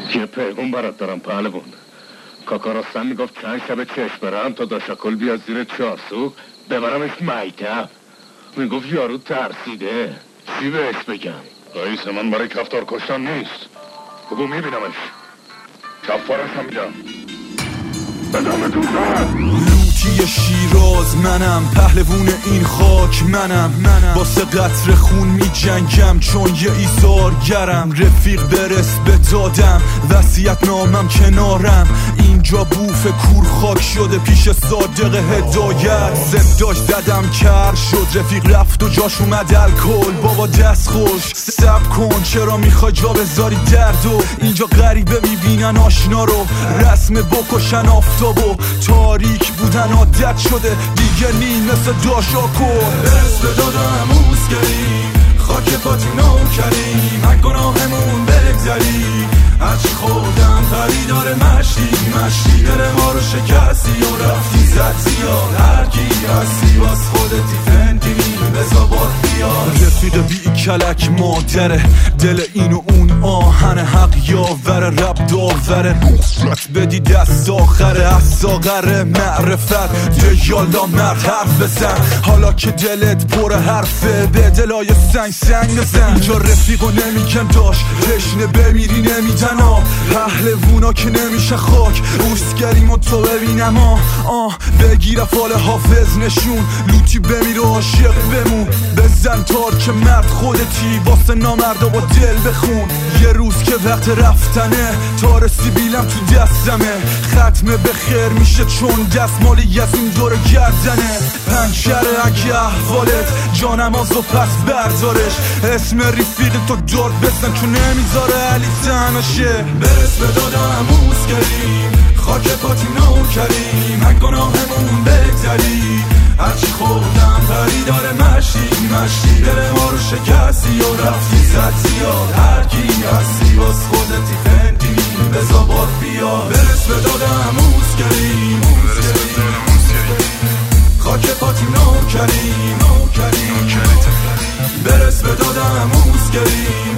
یه پیغام برات دارم پهلوان. کاکا راستن میگفت چند شب چشم برم تا داشکل بیاد زیر چارسوق ببرمش میتب. میگفت یارو ترسیده. چی بهش بگم؟ رئیس من برای کفتار کشتن نیست. بگو میبینمش. کفارش هم میدم. بدامتون زد. لوتی شیراز منم، پهلوون این خاک منم. واسه قطر خون می جنگم چون یه ایثارگرم. رفیق برس به دادم، وصیت نامم کنارم. اینجا بوف کور خاک شده پیش صادق هدایت. زداش زدم کر شد، رفیق رفت و جاش اومد الکل. بابا دست خوش سب کن، چرا میخوای جا بذاری دردو؟ اینجا غریبه میبینن آشنا رو، رسم بکشن آفتابو. تاریک بودن عادت شده دیگه نیم مثل داشاکو. برس به دادم موسگری، خاک پاتی نوکری. من گناهمون بگذری، هرچی خودم خریدار مشتی دل ما رو شکستی و رفتی زد زیاد. هرکی هستی باز خودتی فندیمی بزا بار بیاد. رفیق بی کلک مادره، دل این و اون آهن. حق یاوره رب داوره، نصرت بدی دست آخره. از ساغر معرفت دیالا مرد حرف بزن. حالا که دلت پر حرفه به دلای سنگ بزن. اینجا رفیقو نمیگن داشت تشنه بمیری نمیدن آب. پهلوونا که نمیشه خاک اوستگریم و تو ببینم بگیر فال حافظ نشون. لوتی بمیر و عاشق بمون. بزن تار که مرد خودتی، واسه نامردا با دل بخون. یه روز که وقت رفتنه، تار سیبیلم تو دستمه. ختمه به خیر میشه چون دستمالی از این دور گردنه. پنچره اگه احوالت جانمازو پس بردارش. اسم رفیق تو داد بزن که نمیذاره علی تنشه. برس به دادم موسگریم، خاک پاتی نوکریم. من گناهمون بگذری، هرچی خودم خریدار مشتی دل ما رو شکستی و رفتی زد زیاد. هرکی هستی باز خودتی فندیمی بزا بار بیاد. برس به دادم موسگریم، خاک پاتی نوکریم. برس به دادم موسگریم،